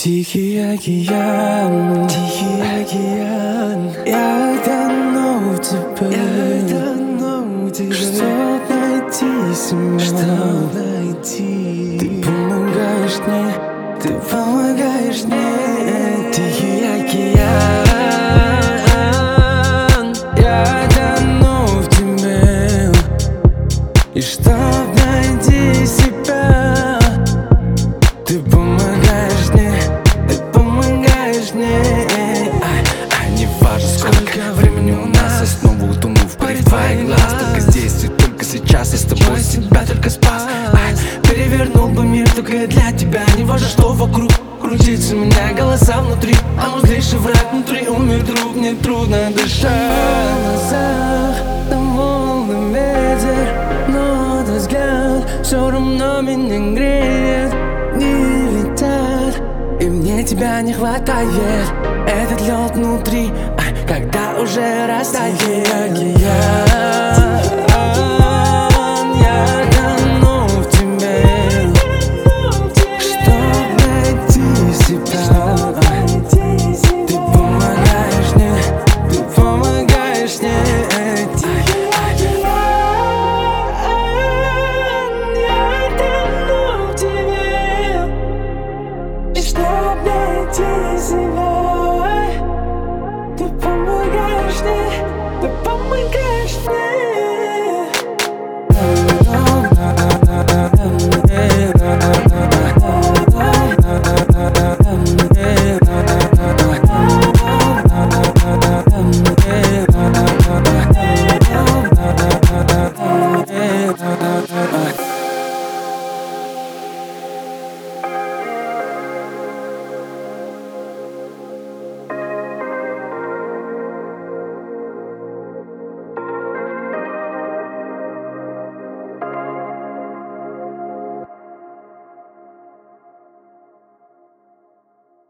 Тихий океан, я тону в тебе, чтоб найти себя, ты помогаешь мне, Тихий океан, я тону в тебе, и чтоб найти себя, ты помогаешь мне. Не важно сколько времени у нас, я снова утону в паре твоих глаз. Только здесь и только сейчас я с тобой себя только спас. Перевернул бы мир только для тебя. Не важно, что вокруг крутится, меня голоса внутри, а мой злейший враг внутри умер друг. Мне трудно дышать. В глазах там волны, ветер, но твой взгляд все равно меня греет. Не летят, и мне тебя не хватает. Этот лед внутри, когда уже растает. Я тону в тебе, чтоб найти себя, ты помогаешь мне, Я тону в тебе, и чтоб найти себя.